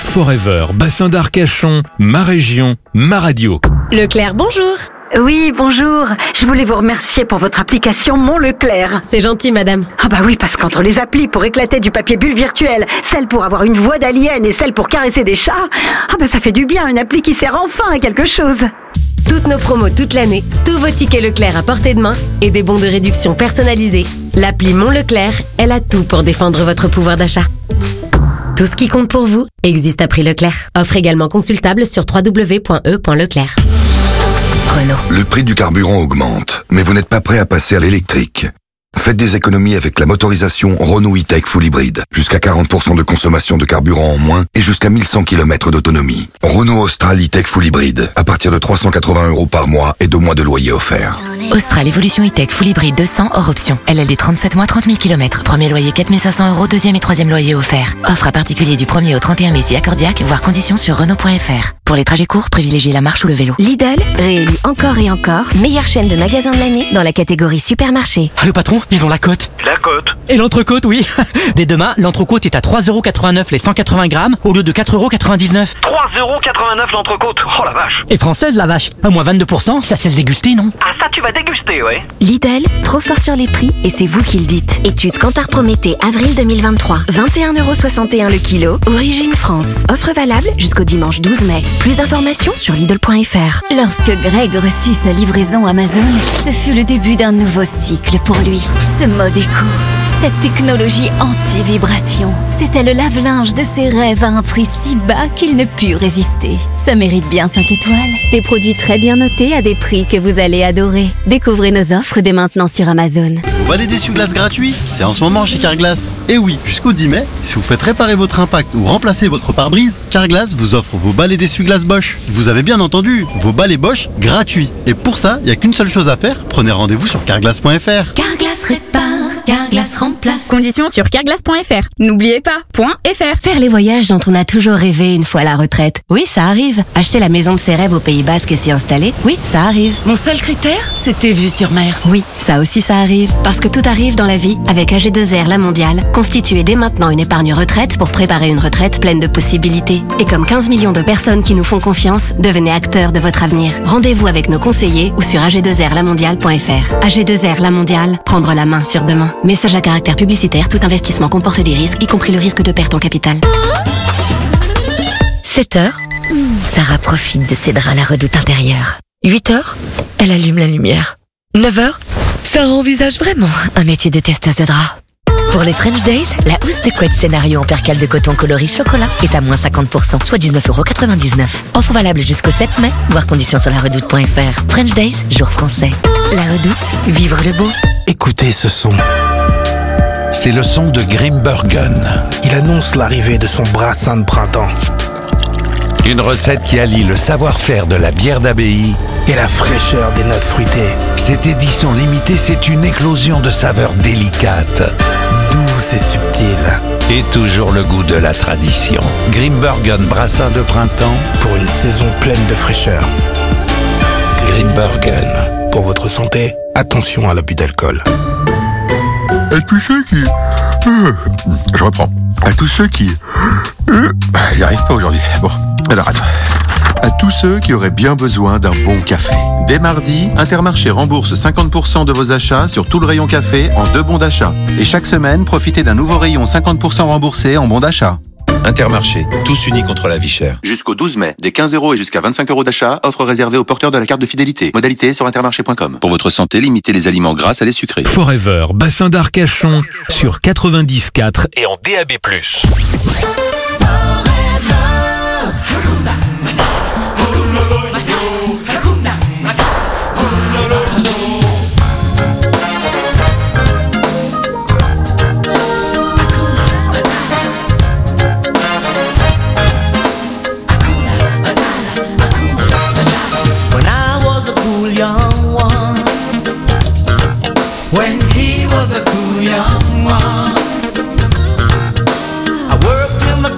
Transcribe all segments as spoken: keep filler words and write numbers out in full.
Forever, bassin d'Arcachon, ma région, ma radio. Leclerc, bonjour. Oui, bonjour. Je voulais vous remercier pour votre application Mon Leclerc. C'est gentil, madame. Ah bah oui, parce qu'entre les applis pour éclater du papier bulle virtuel, celle pour avoir une voix d'alien et celle pour caresser des chats, ah bah ça fait du bien, une appli qui sert enfin à quelque chose. Toutes nos promos toute l'année, tous vos tickets Leclerc à portée de main et des bons de réduction personnalisés. L'appli Mon Leclerc, elle a tout pour défendre votre pouvoir d'achat. Tout ce qui compte pour vous existe à prix Leclerc. Offre également consultable sur w w w point e point leclerc. Renault. Le prix du carburant augmente, mais vous n'êtes pas prêt à passer à l'électrique. Faites des économies avec la motorisation Renault E-Tech Full Hybrid. Jusqu'à quarante pour cent de consommation de carburant en moins et jusqu'à mille cent kilomètres d'autonomie. Renault Austral E-Tech Full Hybrid. À partir de trois cent quatre-vingts euros par mois et deux mois de loyer offert. Austral Evolution E-Tech Full Hybrid deux cents hors option. L L D trente-sept mois, trente mille kilomètres. Premier loyer quatre mille cinq cents euros, deuxième et troisième loyer offert. Offre à particulier du premier au trente et un mai si accordiaque, voire conditions sur Renault point F R. Pour les trajets courts, privilégiez la marche ou le vélo. Lidl, réélu encore et encore, meilleure chaîne de magasins de l'année dans la catégorie supermarché. Ah, le patron, ils ont la cote. La côte. Et l'entrecôte, oui. Dès demain, l'entrecôte est à trois euros quatre-vingt-neuf les cent quatre-vingts grammes au lieu de quatre euros quatre-vingt-dix-neuf. trois euros quatre-vingt-neuf l'entrecôte. Oh la vache. Et française, la vache. À moins vingt-deux pour cent, ça cesse déguster, non? Ah ça tu vas déguster, ouais. Lidl, trop fort sur les prix et c'est vous qui le dites. Étude Kantar Prométhée, avril deux mille vingt-trois. vingt et un euros soixante-et-un le kilo. Origine France. Offre valable jusqu'au dimanche douze mai. Plus d'informations sur Lidl point F R. Lorsque Greg reçut sa livraison Amazon, ce fut le début d'un nouveau cycle pour lui. Ce mode éco. Cette technologie anti-vibration, c'était le lave-linge de ses rêves à un prix si bas qu'il ne put résister. Ça mérite bien cinq étoiles. Des produits très bien notés à des prix que vous allez adorer. Découvrez nos offres dès maintenant sur Amazon. Vous balais d'essuie-glace gratuit? C'est en ce moment chez Carglass. Et oui, jusqu'au dix mai, si vous faites réparer votre impact ou remplacer votre pare-brise, Carglass vous offre vos balais d'essuie-glace Bosch. Vous avez bien entendu, vos balais Bosch gratuits. Et pour ça, il n'y a qu'une seule chose à faire, prenez rendez-vous sur carglass point F R. Carglass répare, Carglass remplace. Conditions sur carglass point F R. N'oubliez pas, .fr. Faire les voyages dont on a toujours rêvé une fois à la retraite. Oui, ça arrive. Acheter la maison de ses rêves au Pays Basque et s'y installer. Oui, ça arrive. Mon seul critère, c'était vue sur mer. Oui, ça aussi ça arrive. Parce que tout arrive dans la vie avec A G deux R La Mondiale. Constituez dès maintenant une épargne retraite pour préparer une retraite pleine de possibilités. Et comme quinze millions de personnes qui nous font confiance, devenez acteurs de votre avenir. Rendez-vous avec nos conseillers ou sur A G deux R la mondiale point F R. A G deux R La Mondiale, prendre la main sur demain. Message à caractère publicitaire, tout investissement comporte des risques, y compris le risque de perte en capital. sept heures, Sarah profite de ses draps à la redoute intérieure. huit heures, elle allume la lumière. neuf heures, Sarah envisage vraiment un métier de testeuse de draps. Pour les French Days, la housse de couette scénario en percale de coton coloris chocolat est à moins cinquante pour cent, soit dix-neuf euros quatre-vingt-dix-neuf. Offre valable jusqu'au sept mai, voir conditions sur la redoute point F R. French Days, jour français. La redoute, vivre le beau. Écoutez ce son. C'est le son de Grimbergen. Il annonce l'arrivée de son brassin de printemps. Une recette qui allie le savoir-faire de la bière d'abbaye et la fraîcheur des notes fruitées. Cette édition limitée, c'est une éclosion de saveurs délicates, douces et subtiles. Et toujours le goût de la tradition. Grimbergen brassin de printemps pour une saison pleine de fraîcheur. Grimbergen. Pour votre santé, attention à l'abus d'alcool. À tous ceux qui... Euh, je reprends. À tous ceux qui... Euh, il n'y arrive pas aujourd'hui. Bon, alors attends. À tous ceux qui auraient bien besoin d'un bon café. Dès mardi, Intermarché rembourse cinquante pour cent de vos achats sur tout le rayon café en deux bons d'achat. Et chaque semaine, profitez d'un nouveau rayon cinquante pour cent remboursé en bons d'achat. Intermarché, tous unis contre la vie chère. Jusqu'au douze mai, des quinze euros et jusqu'à vingt-cinq euros d'achat, offre réservée aux porteurs de la carte de fidélité. Modalité sur intermarché point com. Pour votre santé, limitez les aliments gras à les sucrés. Forever, bassin d'Arcachon, sur quatre-vingt-dix quatre et en D A B plus. Young one, when he was a cool young one, I worked in the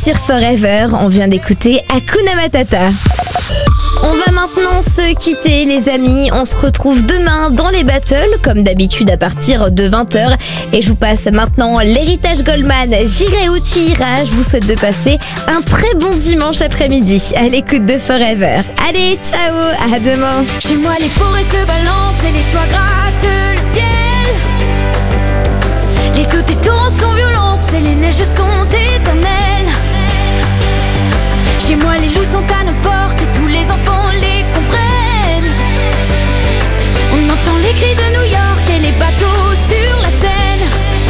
sur Forever. On vient d'écouter Hakuna Matata. On va maintenant se quitter les amis, on se retrouve demain dans les battles comme d'habitude à partir de vingt heures et je vous passe maintenant l'héritage Goldman, J'irai où tu iras. Je vous souhaite de passer un très bon dimanche après-midi à l'écoute de Forever. Allez, ciao, à demain. Chez moi les forêts se balancent et les toits grattent le ciel. Les eaux des torrents sont violents et les neiges sont éternelles. Chez moi les loups sont à nos portes et tous les enfants les comprennent. On entend les cris de New York et les bateaux sur la Seine.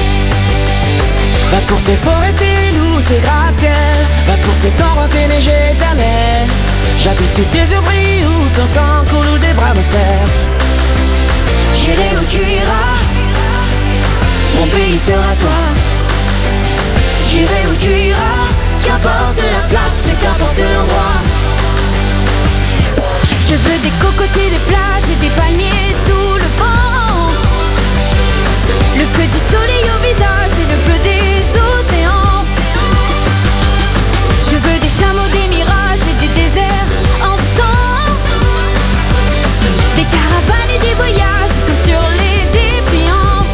Va pour tes forêts, tes loups, tes gratte-ciel. Va pour tes torrents, tes neiges éternelles. J'habite où tes yeux brillent, où ton sang coule, où des bras me serrent. J'irai où tu iras, mon pays sera toi. J'irai où tu iras, qu'importe la place et qu'importe l'endroit. Je veux des cocotiers, des plages et des palmiers sous le vent. Le feu du soleil au visage et le bleu des océans. Je veux des chameaux, des mirages et des déserts en temps. Des caravanes et des voyages comme sur les dépliants.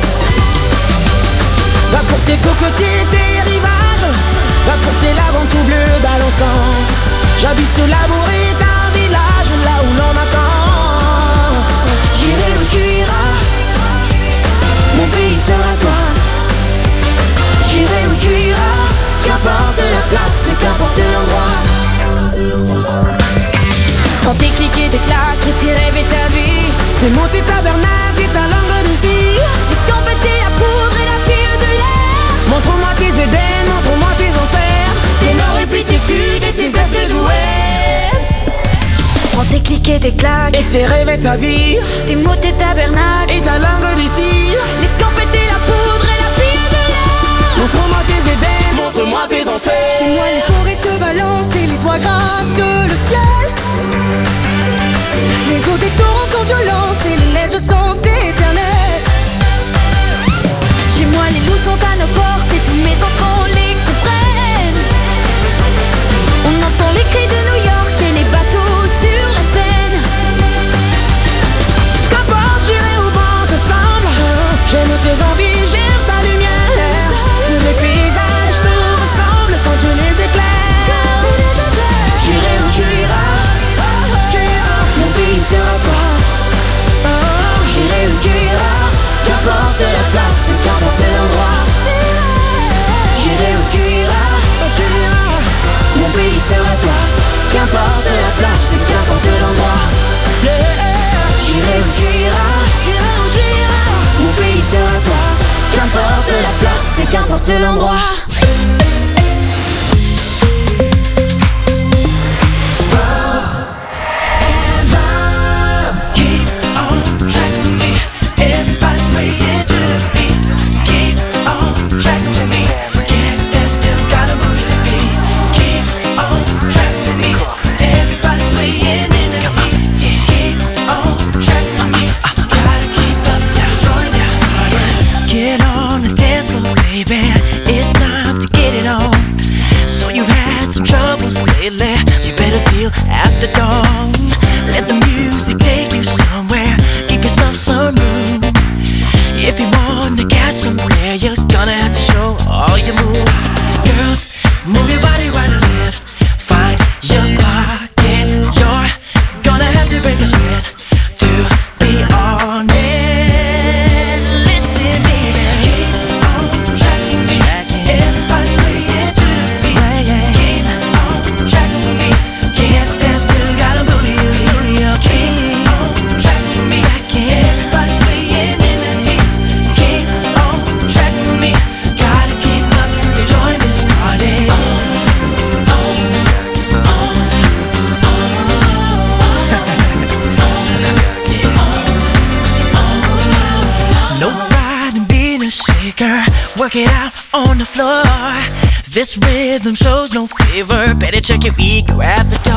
Va pour tes cocotiers, tes rivages. Va pour tes lagons tout bleus balançants. J'habite Labour et un village là où l'on m'attend. J'irai où tu iras, mon pays sera toi. J'irai où tu iras, qu'importe la place et qu'importe l'endroit. Quand tes clics et tes claques et tes rêves et ta vie, c'est monter tabernacle et ta langue d'ici. Escampette la poudre et la fille de l'air. Montre-moi tes Éden, montre-moi tes enfers. Tes nord et puis tes sud et tes est d'ouest. Prends tes clics et tes claques et tes rêves et ta vie. Tes mots, tes tabernacles et ta langue d'ici. L'escampette la poudre et la fille de l'air. Montre-moi tes Éden, montre-moi tes enfers. Chez moi les forêts se balancent et les toits grattent le ciel. Les eaux des torrents sont violentes et les neiges sont éternelles. Chez moi les loups sont à nos portes et tous mes enfants les comprennent. On entend les cris de New York et les bateaux sur la Seine. Qu'importe, j'irai où vent te semble. J'aime tes envies, j'aime ta lumière. Tous les paysages te ressemblent quand je les éclaire. J'irai où tu iras, mon pays sera toi. J'irai où tu iras, qu'importe la place, qu'importe l'endroit. J'irai où tu iras, mon pays sera toi. Qu'importe la place, qu'importe l'endroit. J'irai où tu iras, mon pays sera toi. Qu'importe la place, qu'importe l'endroit. You better deal after dawn. Let the music take you somewhere. Give yourself some room. If you want to get somewhere, you're gonna have to show all your moves. Girls, move your body right and left. Find your pocket. You're gonna have to break a sweat to be honest. Listen, baby. Keep on tracking me. Everybody's swaying to the beat. Keep on tracking me. Can't stand still, gotta move you. Keep on tracking me. Everybody's swaying in the heat. Keep on tracking me. Gotta keep up to join this party. No pride in being a shaker. Work it out on the floor. This rhythm shows no favor. Better check your ego at the door.